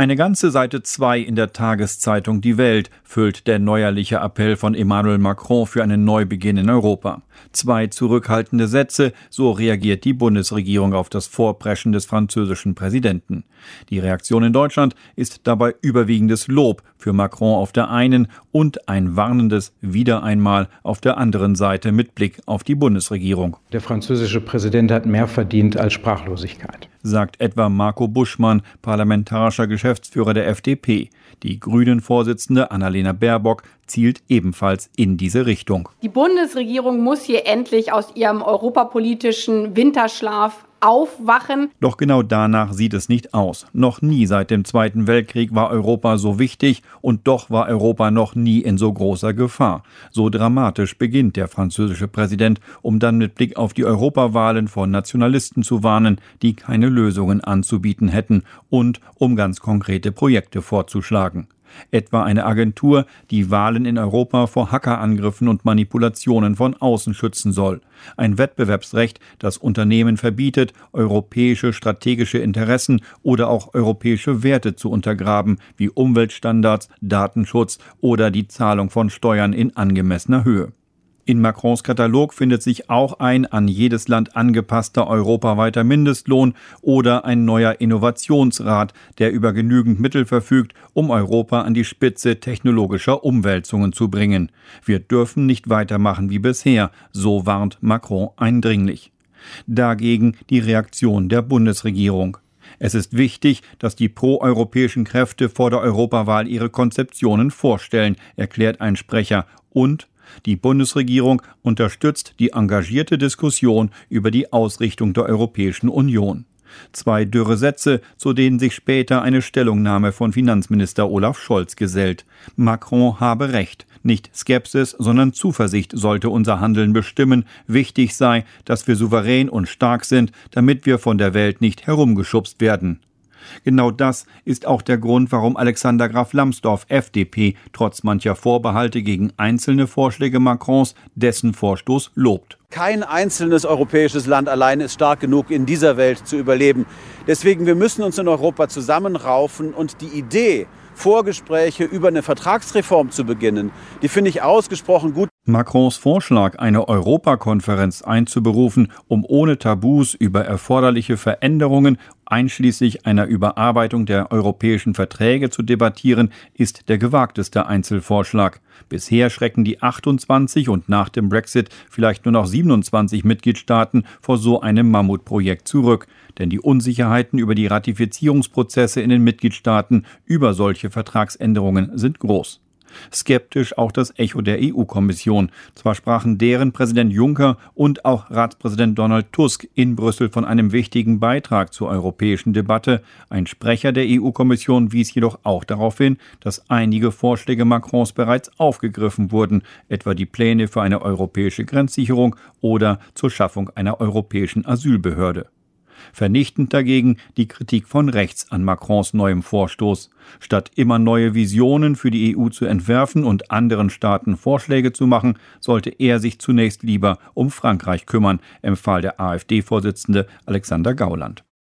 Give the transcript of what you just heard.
Eine ganze Seite 2 in der Tageszeitung Die Welt füllt der neuerliche Appell von Emmanuel Macron für einen Neubeginn in Europa. 2 zurückhaltende Sätze, so reagiert die Bundesregierung auf das Vorpreschen des französischen Präsidenten. Die Reaktion in Deutschland ist dabei überwiegendes Lob für Macron auf der einen und ein warnendes wieder einmal auf der anderen Seite mit Blick auf die Bundesregierung. Der französische Präsident hat mehr verdient als Sprachlosigkeit, sagt etwa Marco Buschmann, parlamentarischer Geschäftsführer der FDP. Die Grünen-Vorsitzende Annalena Baerbock zielt ebenfalls in diese Richtung. Die Bundesregierung muss hier endlich aus ihrem europapolitischen Winterschlaf aufwachen. Doch genau danach sieht es nicht aus. Noch nie seit dem Zweiten Weltkrieg war Europa so wichtig und doch war Europa noch nie in so großer Gefahr. So dramatisch beginnt der französische Präsident, um dann mit Blick auf die Europawahlen vor Nationalisten zu warnen, die keine Lösungen anzubieten hätten und um ganz konkrete Projekte vorzuschlagen. Etwa eine Agentur, die Wahlen in Europa vor Hackerangriffen und Manipulationen von außen schützen soll. Ein Wettbewerbsrecht, das Unternehmen verbietet, europäische strategische Interessen oder auch europäische Werte zu untergraben, wie Umweltstandards, Datenschutz oder die Zahlung von Steuern in angemessener Höhe. In Macrons Katalog findet sich auch ein an jedes Land angepasster europaweiter Mindestlohn oder ein neuer Innovationsrat, der über genügend Mittel verfügt, um Europa an die Spitze technologischer Umwälzungen zu bringen. Wir dürfen nicht weitermachen wie bisher, so warnt Macron eindringlich. Dagegen die Reaktion der Bundesregierung. Es ist wichtig, dass die proeuropäischen Kräfte vor der Europawahl ihre Konzeptionen vorstellen, erklärt ein Sprecher, und die Bundesregierung unterstützt die engagierte Diskussion über die Ausrichtung der Europäischen Union. 2 dürre Sätze, zu denen sich später eine Stellungnahme von Finanzminister Olaf Scholz gesellt. Macron habe recht. Nicht Skepsis, sondern Zuversicht sollte unser Handeln bestimmen. Wichtig sei, dass wir souverän und stark sind, damit wir von der Welt nicht herumgeschubst werden. Genau das ist auch der Grund, warum Alexander Graf Lambsdorff, FDP, trotz mancher Vorbehalte gegen einzelne Vorschläge Macrons dessen Vorstoß lobt. Kein einzelnes europäisches Land allein ist stark genug, in dieser Welt zu überleben. Deswegen, wir müssen uns in Europa zusammenraufen und die Idee, Vorgespräche über eine Vertragsreform zu beginnen, die finde ich ausgesprochen gut. Macrons Vorschlag, eine Europakonferenz einzuberufen, um ohne Tabus über erforderliche Veränderungen, einschließlich einer Überarbeitung der europäischen Verträge zu debattieren, ist der gewagteste Einzelvorschlag. Bisher schrecken die 28 und nach dem Brexit vielleicht nur noch 27 Mitgliedstaaten vor so einem Mammutprojekt zurück. Denn die Unsicherheiten über die Ratifizierungsprozesse in den Mitgliedstaaten über solche Vertragsänderungen sind groß. Skeptisch auch das Echo der EU-Kommission. Zwar sprachen deren Präsident Juncker und auch Ratspräsident Donald Tusk in Brüssel von einem wichtigen Beitrag zur europäischen Debatte. Ein Sprecher der EU-Kommission wies jedoch auch darauf hin, dass einige Vorschläge Macrons bereits aufgegriffen wurden, etwa die Pläne für eine europäische Grenzsicherung oder zur Schaffung einer europäischen Asylbehörde. Vernichtend dagegen die Kritik von rechts an Macrons neuem Vorstoß. Statt immer neue Visionen für die EU zu entwerfen und anderen Staaten Vorschläge zu machen, sollte er sich zunächst lieber um Frankreich kümmern, empfahl der AfD-Vorsitzende Alexander Gauland.